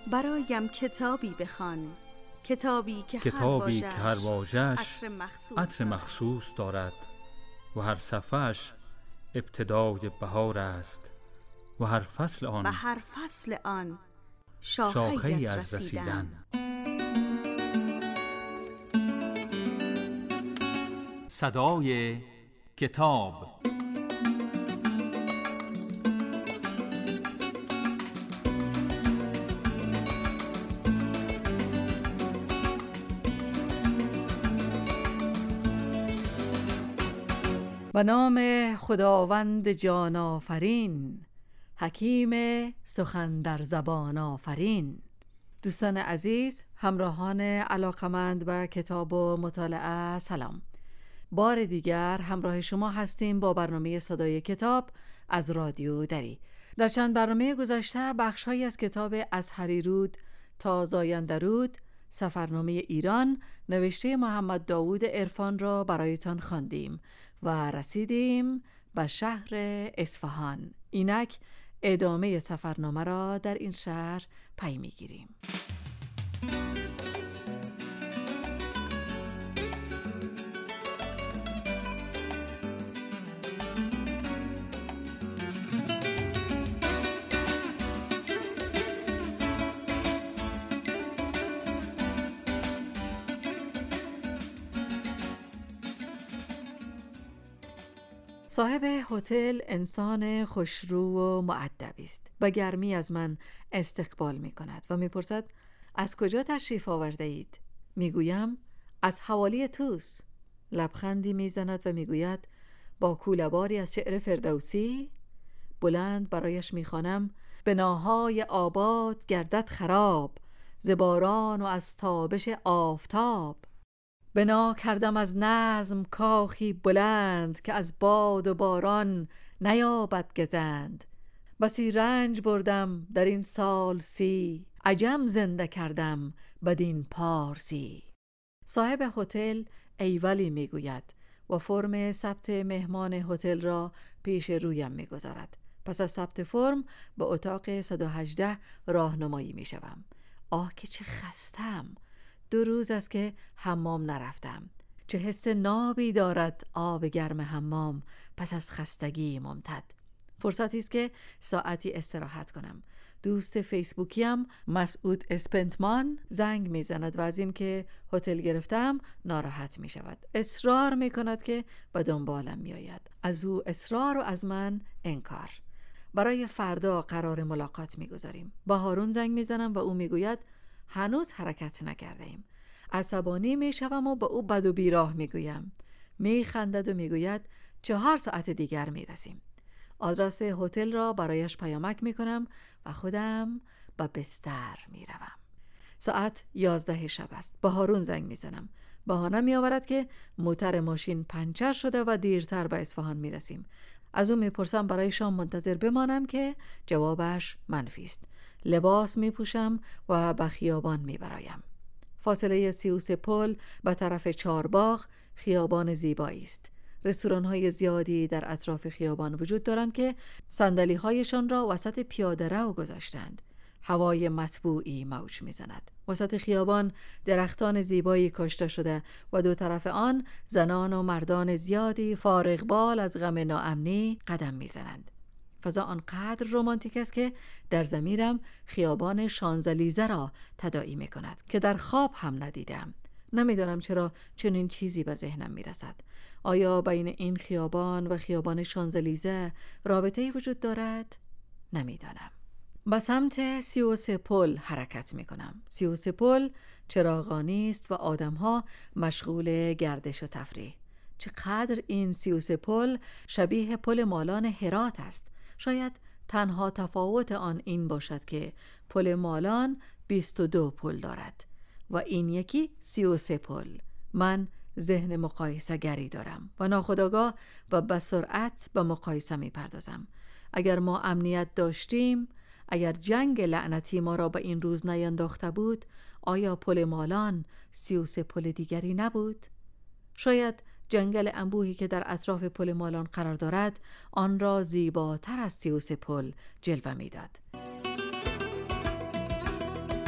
برایم کتابی بخوان، کتابی که هر واژه‌اش عطر مخصوص دارد و هر صفحه‌اش ابتدای بهار است و هر فصل آن شاخه‌ای از رسیدن. صدای کتاب. به نام خداوند جان آفرین، حکیم سخن در زبان آفرین. دوستان عزیز، همراهان علاقمند به کتاب و مطالعه، سلام. بار دیگر همراه شما هستیم با برنامه صدای کتاب از رادیو دری. در چند برنامه گذشته بخش‌هایی از کتاب از هریرود تا زایندرود، سفرنامه ایران نوشته محمد داوود عرفان را برایتان خواندیم و رسیدیم به شهر اصفهان. اینک ادامه سفرنامه را در این شهر پی می‌گیریم. صاحب هتل انسان خوشرو و مؤدبی است. با گرمی از من استقبال می کند و می پرسد از کجا تشریف آورده اید؟ می گویم از حوالی طوس. لبخندی می زند و می گوید با کوله‌باری از شعر فردوسی. بلند برایش می خوانم بناهای آباد گردد خراب، ز باران و از تابش آفتاب. بنا کردم از نظم کاخی بلند، که از باد و باران نیابد گزند. بسی رنج بردم در این سال 30، عجم زنده کردم بدین پارسی. صاحب هتل ایولی میگوید و فرم ثبت مهمان هتل را پیش رویم میگذارد. پس از ثبت فرم به اتاق 118 راهنمایی میشوم. آه که چه خستم! 2 روز است که حمام نرفتم. چه حس نابی دارد آب گرم حمام پس از خستگی ممتد. فرصتی است که ساعتی استراحت کنم. دوست فیسبوکیم مسعود اسپنتمان زنگ میزند و از این که هتل گرفتم ناراحت می شود. اصرار می کند که به دنبالم می آید. از او اصرار و از من انکار. برای فردا قرار ملاقات می گذاریم. با هارون زنگ میزنم و او می گوید هنوز حرکت نکرده ایم. عصبانی می شوم و با او بد و بیراه می گویم. می خندد و می گوید 4 ساعت دیگر می رسیم. آدرس هتل را برایش پیامک می کنم و خودم به بستر می روم. ساعت 11 شب است. با هارون زنگ می زنم. بهانه می آورد که موتور ماشین پنچر شده و دیرتر به اصفهان می رسیم. از او می پرسم برای شام منتظر بمانم که جوابش منفی است. لباس می پوشم و به خیابان می برایم. فاصله 33 پل به طرف چارباغ خیابان زیبایی است. رستوران های زیادی در اطراف خیابان وجود دارند که صندلی هایشان را وسط پیاده رو گذاشتند. هوای مطبوعی موج می زند. وسط خیابان درختان زیبایی کاشته شده و 2 طرف آن زنان و مردان زیادی فارغ بال از غم ناامنی قدم می زنند. فضا آنقدر رمانتیک است که در ضمیرم خیابان شانزلیزه را تداعی می کند که در خواب هم ندیدم. نمیدانم چرا چنین چیزی به ذهنم می رسد. آیا بین این خیابان و خیابان شانزلیزه رابطه‌ای وجود دارد؟ نمیدانم. به سمت 33 پل حرکت می کنم. 33 پل چراغانی است و آدم‌ها مشغول گردش و تفریح. چقدر این 33 پل شبیه پل مالان هرات است. شاید تنها تفاوت آن این باشد که پل مالان 22 پل دارد و این یکی 33 پل. من ذهن مقایسه گری دارم و ناخودآگاه و به سرعت به مقایسه می پردازم. اگر ما امنیت داشتیم، اگر جنگ لعنتی ما را به این روز نینداخته بود، آیا پل مالان 33 پل دیگری نبود؟ شاید جنگل انبوهی که در اطراف پل مالان قرار دارد آن را زیباتر از 33 پل جلوه می‌داد.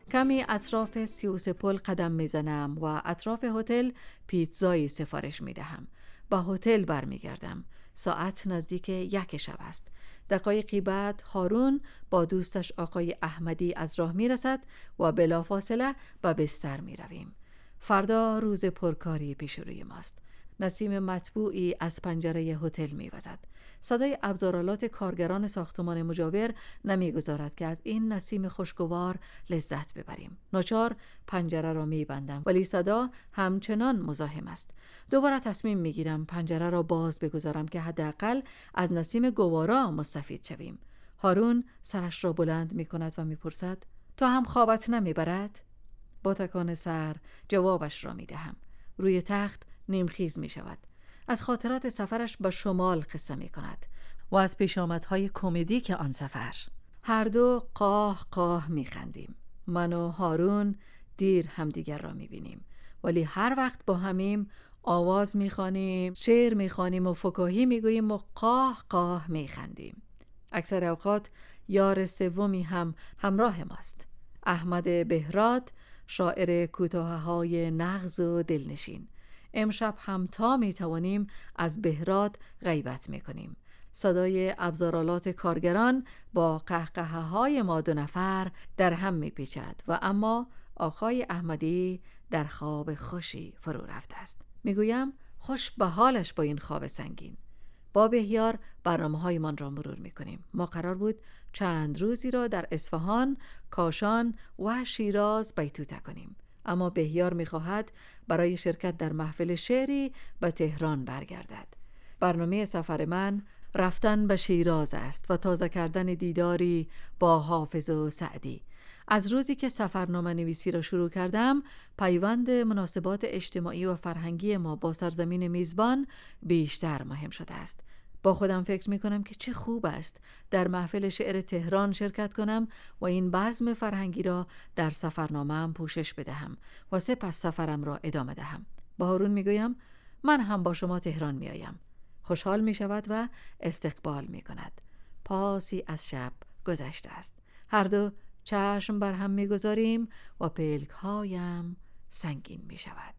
کمی اطراف 33 پل قدم میزنم و اطراف هتل پیتزایی سفارش میدهم. با هتل برمیگردم. ساعت نزدیک 1 شب است. دقایقی بعد هارون با دوستش آقای احمدی از راه میرسد و بلافاصله به بستر میرویم. فردا روز پرکاری پیش روی ماست. نسیم مطبوعی از پنجره هتل میوزد. صدای ابزارالات کارگران ساختمان مجاور نمیگذارد که از این نسیم خوشگوار لذت ببریم. ناچار پنجره را میبندم، ولی صدا همچنان مزاحم است. دوباره تصمیم میگیرم پنجره را باز بگذارم که حداقل از نسیم گوارا مستفید شویم. هارون سرش را بلند میکند و میپرسد: تو هم خوابت نمیبرد؟ با تکان سر جوابش را میدهم. روی تخت نیمخیز می شود. از خاطرات سفرش به شمال قصه می کند و از پیشامدهای کمدی که آن سفر. هر دو قاه قاه می خندیم. من و هارون دیر همدیگر را می بینیم، ولی هر وقت با همیم آواز می خوانیم، شعر می خوانیم و فکاهی می گوییم و قاه قاه می خندیم. اکثر اوقات یار سومی هم همراه ماست. احمد بهراد، شاعر کوتاه‌های نغز و دلنشین. امشب هم تا می توانیم از بهراد غیبت می کنیم. صدای ابزارالات کارگران با قهقه‌های ما دو نفر در هم می پیچد و اما آقای احمدی در خواب خوشی فرو رفته است. می گویم خوش به حالش با این خواب سنگین. با بهیار برنامه‌های من را مرور می کنیم. ما قرار بود چند روزی را در اصفهان، کاشان و شیراز بیتوته کنیم. اما بهیار می‌خواهد برای شرکت در محفل شعری به تهران برگردد. برنامه سفر من رفتن به شیراز است و تازه کردن دیداری با حافظ و سعدی. از روزی که سفرنامه نویسی را شروع کردم، پیوند مناسبات اجتماعی و فرهنگی ما با سرزمین میزبان بیشتر مهم شده است. با خودم فکر می کنم که چه خوب است در محفل شعر تهران شرکت کنم و این بزم فرهنگی را در سفرنامه‌ام پوشش بدهم و سپس سفرم را ادامه دهم. با هارون می گویم من هم با شما تهران می آیم. خوشحال می شود و استقبال می کند. پاسی از شب گذشته است. هر دو چشم بر هم می گذاریم و پلک‌هایم سنگین می شود.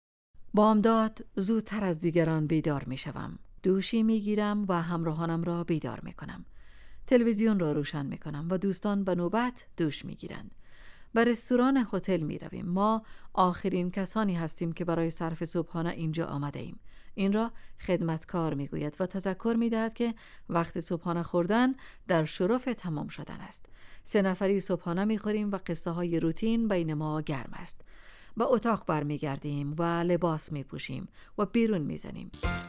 بامداد زودتر از دیگران بیدار می شوم. دوشی می گیرم و همراهانم را بیدار می کنم. تلویزیون را روشن می کنم و دوستان به نوبت دوش می گیرند. به رستوران هتل می رویم. ما آخرین کسانی هستیم که برای صرف صبحانه اینجا آمده ایم. این را خدمتکار می گوید و تذکر می دهد که وقت صبحانه خوردن در شرف تمام شدن است. 3 نفری صبحانه می خوریم و قصه های روتین بین ما گرم است. به اتاق برمی گردیم و لباس می پوشیم و بیرون می زنیم.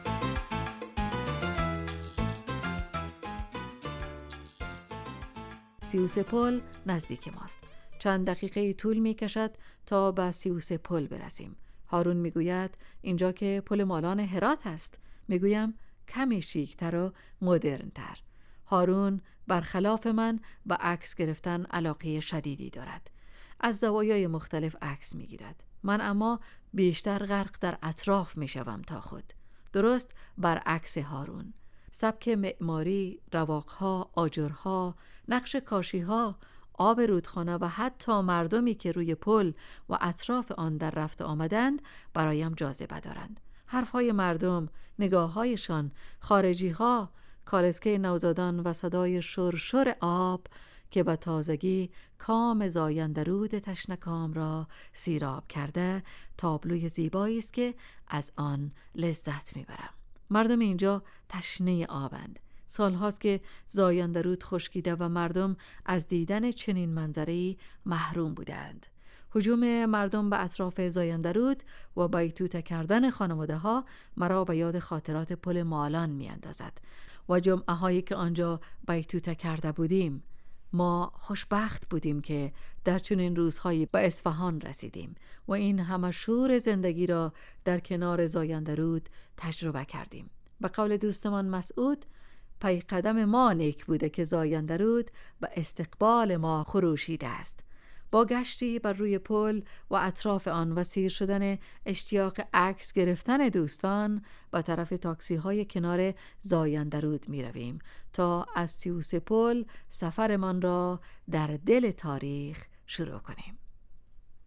سیوسه پل نزدیک ماست. چند دقیقه طول می کشد تا به سیوسه پل برسیم. هارون می گوید اینجا که پل مالان هرات است. می گویم کمی شیکتر و مدرنتر. هارون برخلاف من به عکس گرفتن علاقه شدیدی دارد. از زوایای مختلف عکس می گیرد. من اما بیشتر غرق در اطراف می شوم تا خود. درست برعکس هارون. سبک معماری، رواقها، آجرها، نقش کاشیها، آب رودخانه و حتی مردمی که روی پل و اطراف آن در رفت آمدند برایم جاذبه دارند. حرفهای مردم، نگاههایشان، خارجیها، کالسکه نوزادان و صدای شرشر آب که به تازگی کام زایندرود تشنکام را سیراب کرده، تابلوی زیبایی است که از آن لذت میبرم. مردم اینجا تشنه آبند. سالهاست که زایندرود خشکیده و مردم از دیدن چنین منظره‌ای محروم بودند. هجوم مردم به اطراف زایندرود و بیتوته کردن خانواده ها مرا به یاد خاطرات پل مالان می اندازد و جمعه هایی که آنجا بیتوته کرده بودیم. ما خوشبخت بودیم که در چنین روزهایی به اصفهان رسیدیم و این همه شور زندگی را در کنار زایندرود تجربه کردیم. به قول دوستمان مسعود، پی قدم ما نیک بوده که زایندرود به استقبال ما خروشیده است. با گشتی بر روی پل و اطراف آن و سیر شدن اشتیاق عکس گرفتن دوستان به طرف تاکسی های کنار زایندرود می رویم تا از سیوسه پل سفرمان را در دل تاریخ شروع کنیم.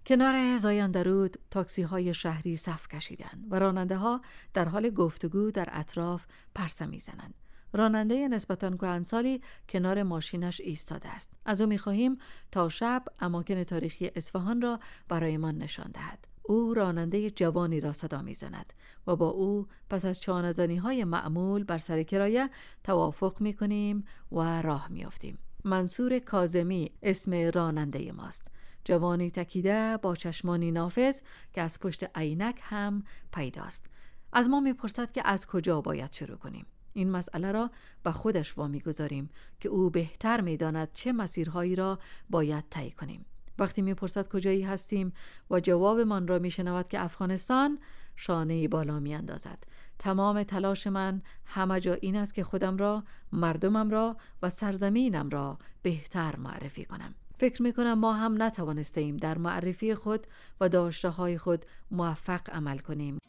کنار زایندرود تاکسی‌های شهری صف کشیدند و راننده‌ها در حال گفتگو در اطراف پرسه می‌زنند. راننده نسبتاً کهنسالی کنار ماشینش ایستاده است. از او می‌خواهیم تا شب اماکن تاریخی اصفهان را برایمان نشان دهد. او راننده جوانی را صدا می‌زند و با او پس از چانه‌زنی‌های معمول بر سر کرایه توافق می‌کنیم و راه می‌افتیم. منصور کاظمی اسم راننده ماست. جوانی تکیده با چشمانی نافذ که از پشت عینک هم پیداست. از ما می‌پرسد که از کجا باید شروع کنیم. این مسئله را به خودش وامی‌گذاریم که او بهتر می‌داند چه مسیرهایی را باید طی کنیم. وقتی می‌پرسد کجایی هستیم و جواب من را می‌شنود که افغانستان، شانه‌ای بالا می‌اندازد. تمام تلاش من همه جا این است که خودم را، مردمم را و سرزمینم را بهتر معرفی کنم. فکر می‌کنم ما هم نتوانستیم در معرفی خود و داشته‌های خود موفق عمل کنیم.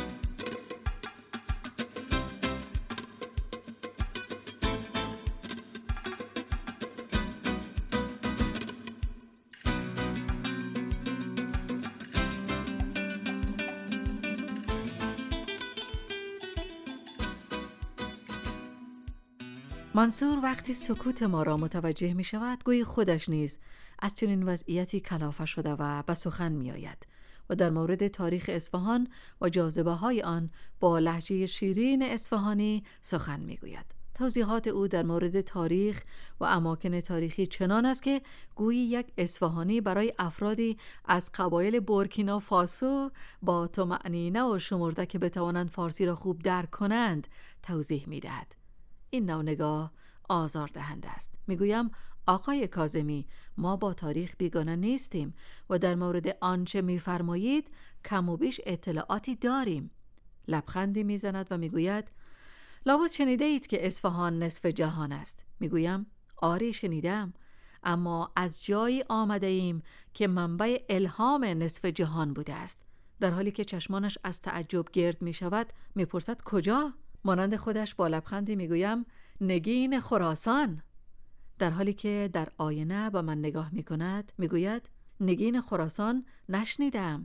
منصور وقتی سکوت ما را متوجه می شود گویی خودش نیز از چنین وضعیتی کلافه شده و به سخن می آید و در مورد تاریخ اصفهان و جاذبه های آن با لهجه شیرین اصفهانی سخن می گوید. توضیحات او در مورد تاریخ و اماکن تاریخی چنان است که گویی یک اصفهانی برای افرادی از قبایل بورکینافاسو با طمأنینه و شمرده که بتوانند فارسی را خوب درک کنند توضیح می دهد. این نوع نگاه آزاردهنده است. میگویم آقای کاظمی، ما با تاریخ بیگانه نیستیم و در مورد آنچه میفرمایید کم و بیش اطلاعاتی داریم. لبخندی میزند و میگوید لابد شنیده اید که اصفهان نصف جهان است. میگویم آری شنیدم، اما از جایی آمده ایم که منبع الهام نصف جهان بوده است. در حالی که چشمانش از تعجب گرد میشود میپرسد کجا؟ مانند خودش با لبخندی میگویم نگین خراسان. در حالی که در آینه با من نگاه میکند میگوید نگین خراسان نشنیدم.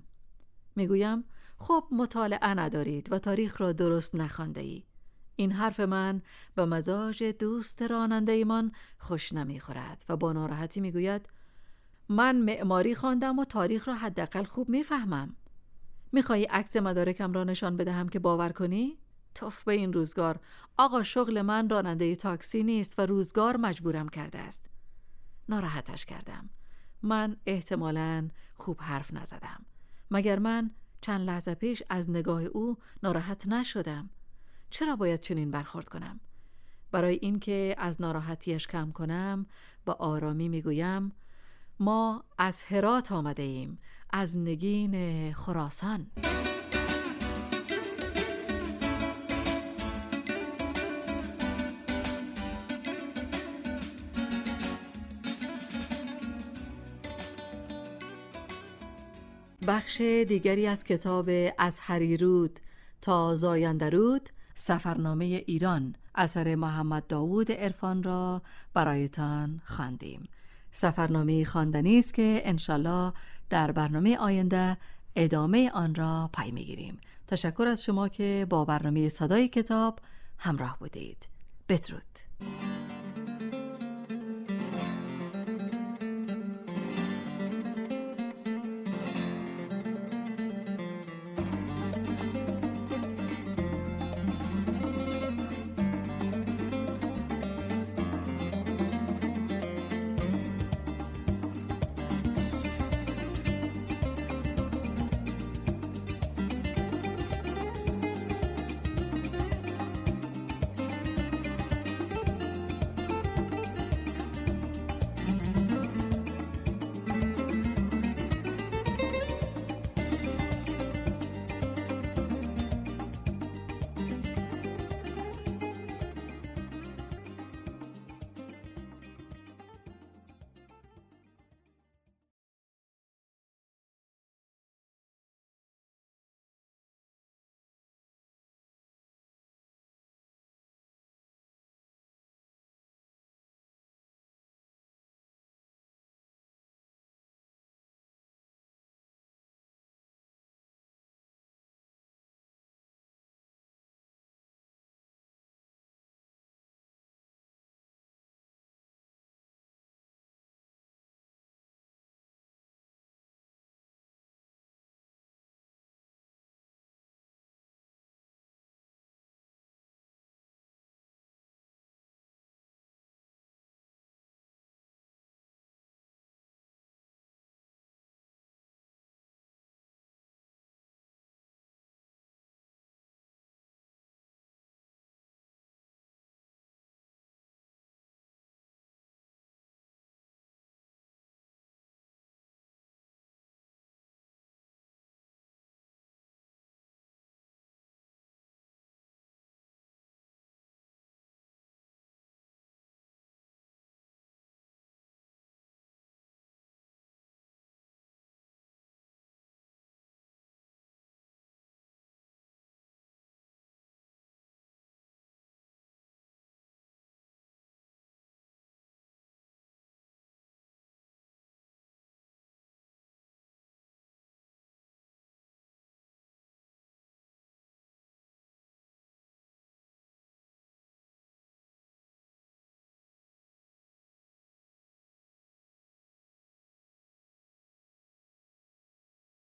میگویم خب مطالعه ندارید و تاریخ را درست نخوانده ای. این حرف من به مزاج دوست راننده ایمان خوش نمیخورد و با ناراحتی میگوید من معماری خواندم و تاریخ را حداقل خوب میفهمم. میخوایی عکس مدارکم را نشان بدهم که باور کنی؟ توف به این روزگار. آقا شغل من راننده تاکسی نیست و روزگار مجبورم کرده است. ناراحتش کردم. من احتمالاً خوب حرف نزدم. مگر من چند لحظه پیش از نگاه او ناراحت نشدم؟ چرا باید چنین برخورد کنم؟ برای اینکه از ناراحتیش کم کنم با آرامی میگویم ما از هرات آمده ایم، از نگین خراسان. بخش دیگری از کتاب از هریرود تا زایندرود، سفرنامه ایران اثر محمد داوود عرفان را برایتان خواندیم. سفرنامه خواندنی است که انشالله در برنامه آینده ادامه آن را پی میگیریم. تشکر از شما که با برنامه صدای کتاب همراه بودید. بدرود.